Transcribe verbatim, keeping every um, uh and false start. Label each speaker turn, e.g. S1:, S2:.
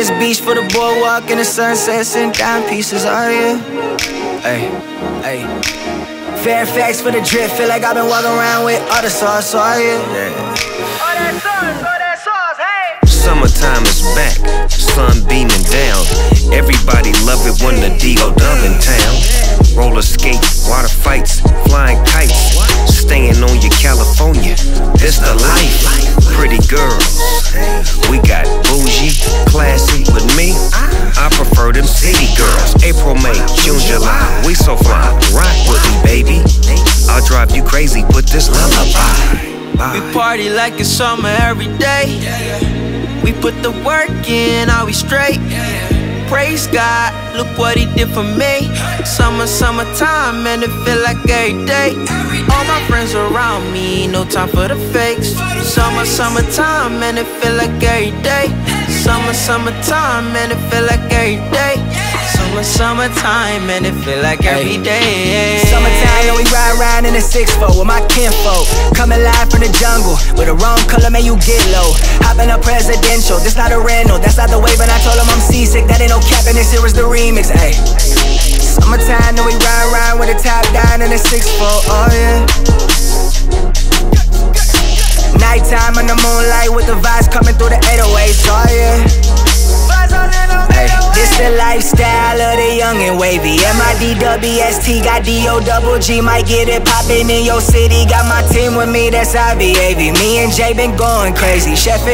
S1: Venice Beach for the boardwalk and the sunsets and dime pieces, oh yeah. Hey, hey. Fairfax for the drip, feel like I've been walking around with all the sauce, oh yeah.
S2: All that sauce, all that sauce, hey.
S3: Summertime is back, sun beaming down. Everybody love it when the D O dub in town. Roller skates, water fights, flying kites, staying on your California, this the life. Pretty girls, we got bougie, classy. With me, I prefer them city girls. April, May, June, July, we so fly. Rock with me, baby, I'll drive you crazy, put this lullaby.
S4: We party like it's summer every day. We put the work in, are we straight? Praise God, look what he did for me. Summer, summertime, man, it feel like every day. All my friends around me, no time for the fakes. Summer, summertime, man, it feel like every day. Summer, summertime, man, it feel like every day. Summer, summertime, man, it feel like every day.
S1: Summertime, and we ride around in a six four with my kinfolk. Coming live from the jungle, with the wrong color, man, you get low. Hopping up presidential, this not a rental, that's not the wave, and I told him I'm seasick, that ain't no cap, and this here is the remix, ayy. Summertime, and we ride around with the top down in a six four, oh yeah. Nighttime on the moonlight with the vibes coming through the eight oh eights, oh yeah. Ay, this the lifestyle of the young and wavy. M I D W S T got D O double G, might get it poppin' in your city. Got my team with me, that's I V A V. Me and Jay been going crazy. Chef